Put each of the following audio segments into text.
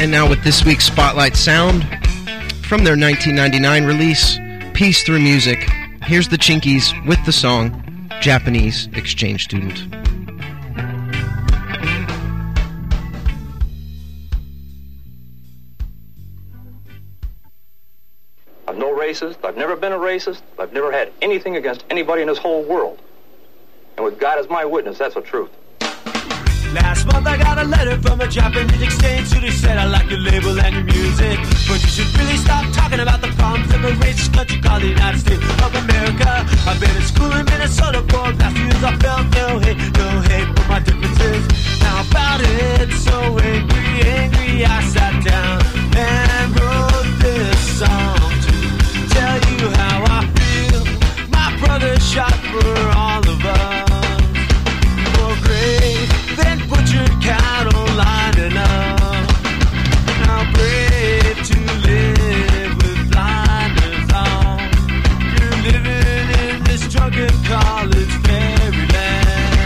And now with this week's Spotlight Sound, from their 1999 release, Peace Through Music, here's the Chinkies with the song Japanese Exchange Student. I'm no racist, I've never been a racist, I've never had anything against anybody in this whole world. And with God as my witness, that's the truth. Last month I got a letter from a Japanese exchange student. Said I like your label and your music, but you should really stop talking about the problems of a racist country called the United States of America. I've been in school in Minnesota for the past few years. I felt no hate for my differences. Now about it, so angry I sat down and wrote this song to tell you how I feel. My brother shot for all of us. More grave than butchered cattle lining up. Now brave to live with blinders on. You're living in this drunken college fairyland.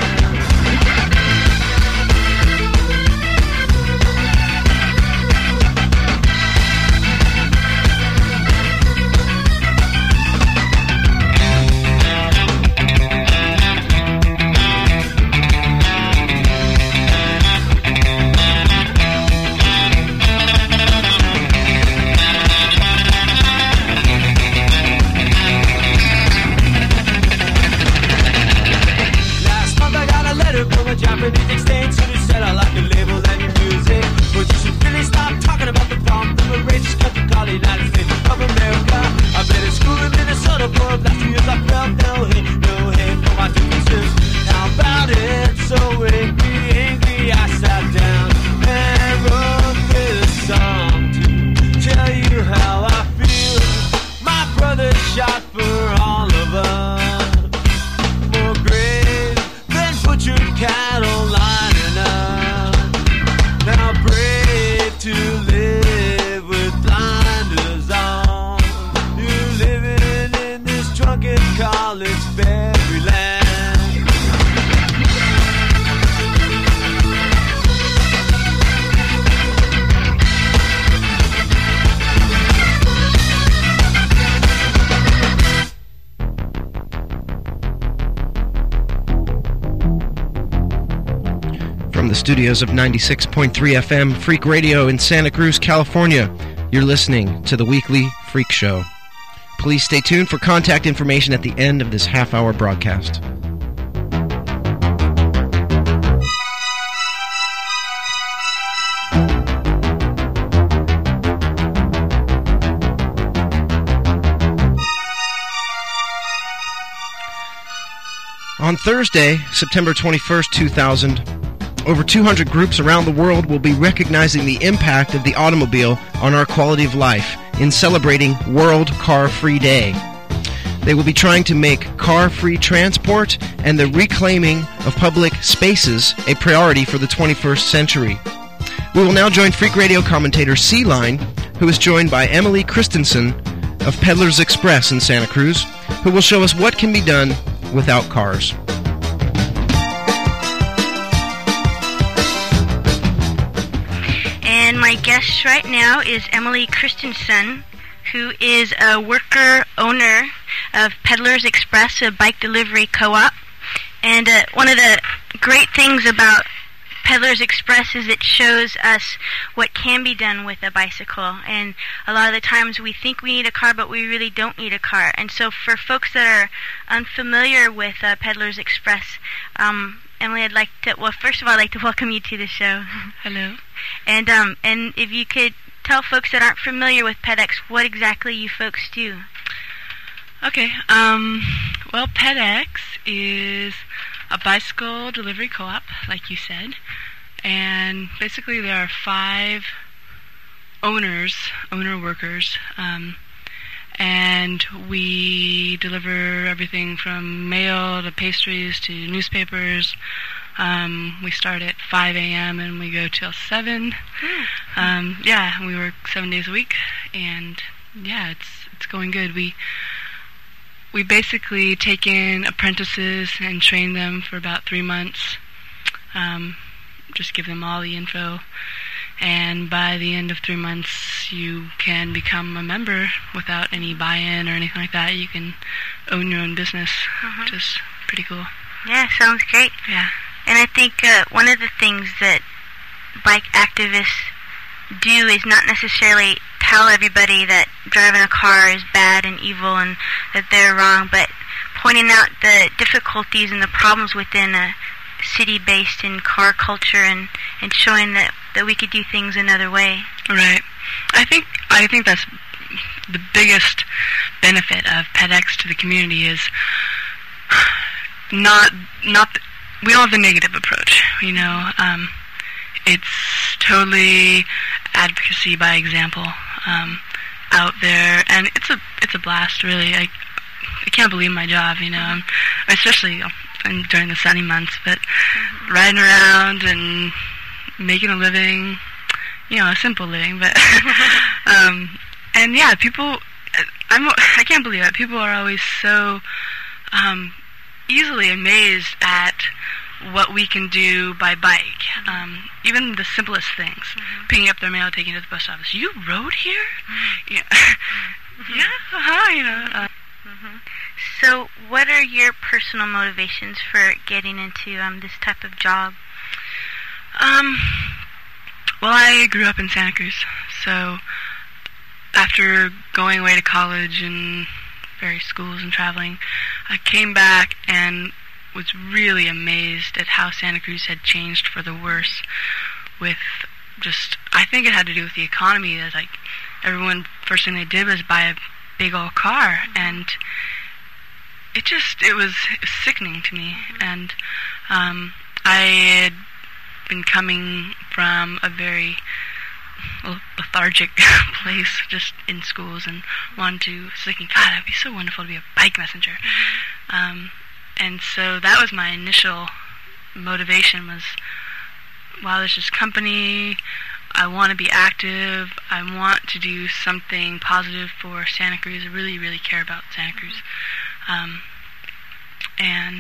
Japanese exchange student said I like your label and your music, but you should really stop talking about the problems of a racist country called the United States of America. I've been in school in Minnesota for the last 2 years. I felt no hate for my differences. Now about it, so angry I sat down and wrote this song to tell you how I feel. My brother shot for all of us. More grave than butchered cattle lining up. Now brave to live with blinders on. You're living in this drunken college fairyland. From the studios of 96.3 FM Freak Radio in Santa Cruz, California, you're listening to the weekly Freak Show. Please stay tuned for contact information at the end of this half-hour broadcast. On Thursday, September 21st, 2000, over 200 groups around the world will be recognizing the impact of the automobile on our quality of life in celebrating World Car-Free Day. They will be trying to make car-free transport and the reclaiming of public spaces a priority for the 21st century. We will now join Freak Radio commentator C-Line, who is joined by Emily Christensen of Peddlers Express in Santa Cruz, who will show us what can be done without cars. And my guest right now is Emily Christensen, who is a worker owner of Peddlers Express, a bike delivery co-op. And one of the great things about Peddlers Express is it shows us what can be done with a bicycle. And a lot of the times we think we need a car, but we really don't need a car. And so for folks that are unfamiliar with Peddlers Express, Emily, first of all, I'd like to welcome you to the show. Hello. And if you could tell folks that aren't familiar with PedX what exactly you folks do. Okay. Well, PedX is a bicycle delivery co-op, like you said. And basically there are 5 owner-workers, and we deliver everything from mail to pastries to newspapers. We start at 5 a.m. and we go till 7. We work 7 days a week, and it's going good. We basically take in apprentices and train them for about 3 months. Just give them all the info, and by the end of 3 months you can become a member without any buy-in or anything like that. You can own your own business, which is pretty cool. Yeah, sounds great. Yeah. And I think one of the things that bike activists do is not necessarily tell everybody that driving a car is bad and evil and that they're wrong, but pointing out the difficulties and the problems within a city based in car culture and showing that we could do things another way. Right. I think that's the biggest benefit of PetX to the community is not we don't have the negative approach, you know. It's totally advocacy by example out there, and it's a blast, really. I can't believe my job, you know, especially during the sunny months, but riding around and making a living, you know, a simple living, but and yeah, people, I can't believe it. People are always so easily amazed at what we can do by bike. Even the simplest things, picking up their mail, taking it to the post office. You rode here? Yeah, yeah, you know. So, what are your personal motivations for getting into this type of job? Well, I grew up in Santa Cruz, so after going away to college and various schools and traveling, I came back and was really amazed at how Santa Cruz had changed for the worse with just, I think it had to do with the economy. That like everyone, first thing they did was buy a big old car, and it was sickening to me. And I had been coming from a very lethargic place just in schools and thinking, God, it'd be so wonderful to be a bike messenger. And so that was my initial motivation was, wow, there's this company, I want to be active, I want to do something positive for Santa Cruz, I really, really care about Santa Cruz. And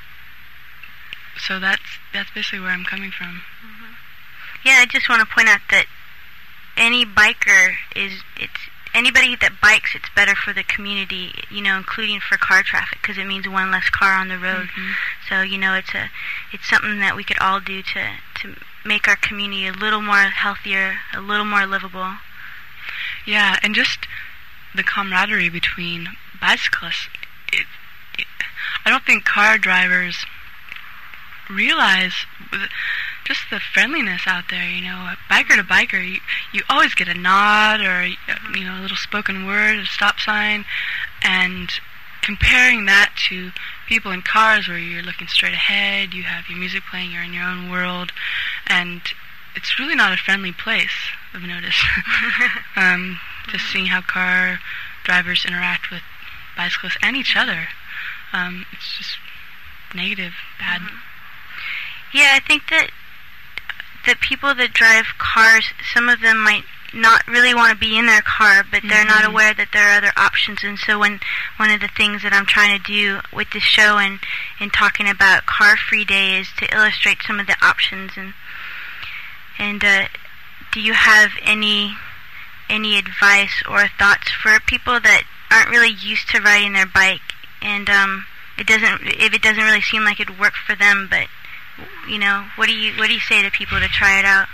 so that's basically where I'm coming from. Yeah, I just want to point out that any biker anybody that bikes, it's better for the community, you know, including for car traffic, because it means one less car on the road. So, you know, it's something that we could all do to make our community a little more healthier, a little more livable. Yeah, and just the camaraderie between bicyclists. I don't think car drivers realize just the friendliness out there, you know. Biker to biker, you always get a nod or, you know, a little spoken word, a stop sign, and comparing that to people in cars where you're looking straight ahead, you have your music playing, you're in your own world, and it's really not a friendly place, I've noticed. Just seeing how car drivers interact with bicyclists and each other, it's just negative, bad. Yeah, I think that the people that drive cars, some of them might not really want to be in their car, but they're not aware that there are other options. And so one of the things that I'm trying to do with this show and talking about Car Free Day is to illustrate some of the options. And do you have any advice or thoughts for people that aren't really used to riding their bike, and it doesn't really seem like it'd work for them, but you know, what do you say to people to try it out?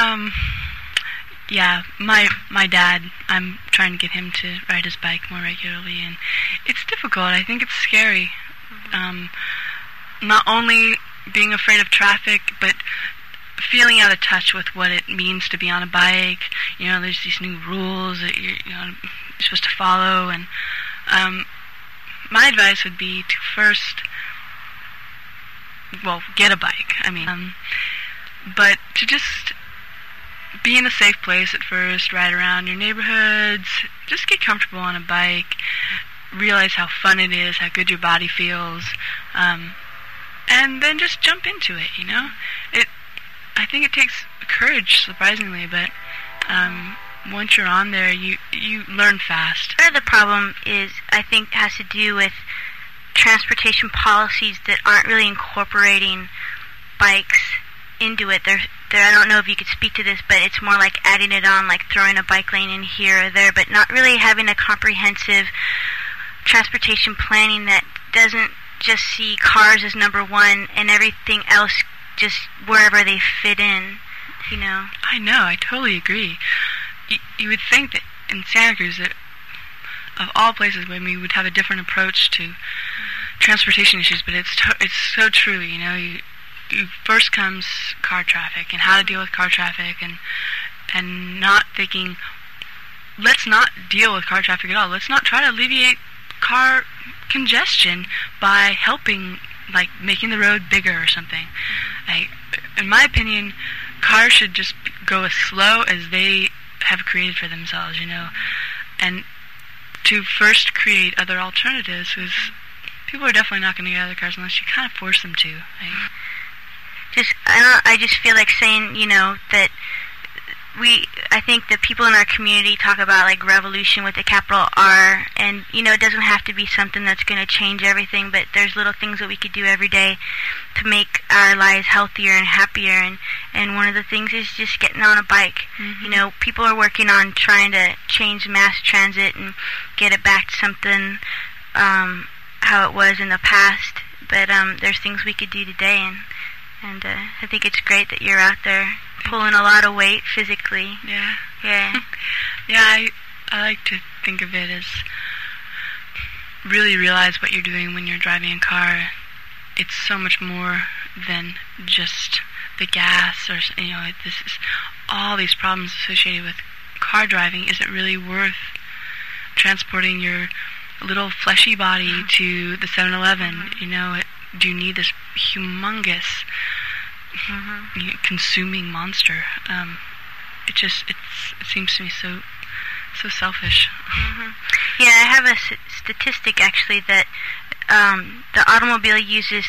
Yeah, my dad, I'm trying to get him to ride his bike more regularly, and it's difficult. I think it's scary. Not only being afraid of traffic, but feeling out of touch with what it means to be on a bike. You know, there's these new rules that you're supposed to follow, and my advice would be to first, get a bike. I mean, but to just be in a safe place at first, ride around your neighborhoods, just get comfortable on a bike, realize how fun it is, how good your body feels, and then just jump into it, you know? I think it takes courage, surprisingly, but once you're on there, you learn fast. Part of the problem is, I think, has to do with transportation policies that aren't really incorporating bikes into it. They're I don't know if you could speak to this, but it's more like adding it on, like throwing a bike lane in here or there, but not really having a comprehensive transportation planning that doesn't just see cars as number one and everything else just wherever they fit in, you know. I know, I totally agree. You would think that in Santa Cruz, that of all places, when we would have a different approach to transportation issues, but it's so true, you know. First comes car traffic and how to deal with car traffic, and not thinking, let's not deal with car traffic at all. Let's not try to alleviate car congestion by helping, like making the road bigger or something. Like, in my opinion, cars should just go as slow as they have created for themselves, you know, and to first create other alternatives, because people are definitely not going to get out of their cars unless you kind of force them to. Like, I just feel like saying, you know, that I think that people in our community talk about like revolution with a capital R, and you know, it doesn't have to be something that's going to change everything, but there's little things that we could do every day to make our lives healthier and happier, and one of the things is just getting on a bike. Mm-hmm. You know, people are working on trying to change mass transit and get it back to something how it was in the past, but there's things we could do today, and I think it's great that you're out there pulling a lot of weight physically. Yeah. Yeah. Yeah, I like to think of it as really realize what you're doing when you're driving a car. It's so much more than just the gas, or, you know, this is all these problems associated with car driving. Is it really worth transporting your little fleshy body to the 7-Eleven? You know, do you need this humongous consuming monster? It seems to me so selfish. Yeah, I have a statistic actually that the automobile uses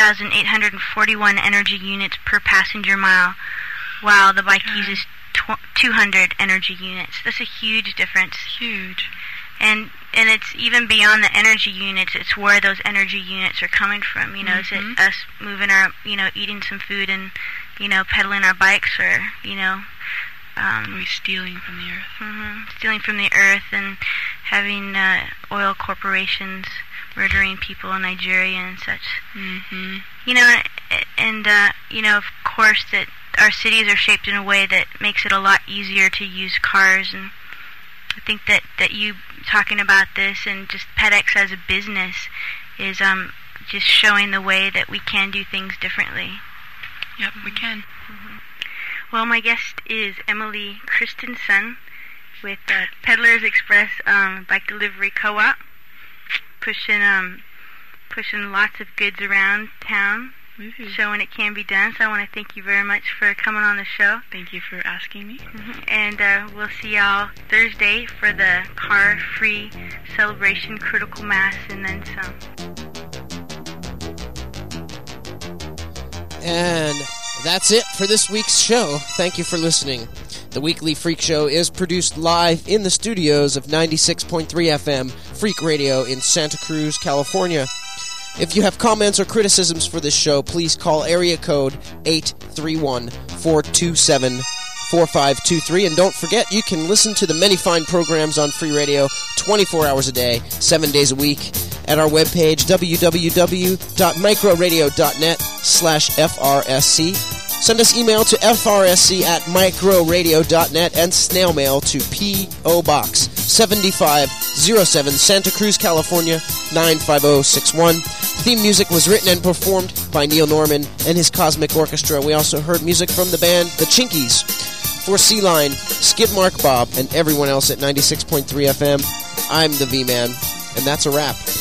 3,841 energy units per passenger mile, while the bike uses 200 energy units. That's a huge difference. Huge. And it's even beyond the energy units. It's where those energy units are coming from. You know, is it us moving our, you know, eating some food and, you know, pedaling our bikes, or, you know, we stealing from the earth. Stealing from the earth and having oil corporations murdering people in Nigeria and such. You know, and you know, of course, that our cities are shaped in a way that makes it a lot easier to use cars, and I think that you talking about this and just PetX as a business is just showing the way that we can do things differently. Yep, we can. Well, my guest is Emily Christensen with Peddlers Express Bike Delivery Co-op, pushing lots of goods around town, showing it can be done. So I want to thank you very much for coming on the show. Thank you for asking me. And we'll see y'all Thursday for the car-free celebration, critical mass, and then some. And that's it for this week's show. Thank you for listening. The Weekly Freak Show is produced live in the studios of 96.3 FM Freak Radio in Santa Cruz, California. If you have comments or criticisms for this show, please call area code 831-427-4523. And don't forget, you can listen to the many fine programs on Free Radio 24 hours a day, 7 days a week, at our webpage, www.microradio.net/FRSC. Send us email to frsc@microradio.net and snail mail to P.O. Box 7507, Santa Cruz, California 95061. Theme music was written and performed by Neil Norman and his Cosmic Orchestra. We also heard music from the band The Chinkies. For C-Line, Skidmark Bob, and everyone else at 96.3 FM, I'm the V-Man, and that's a wrap.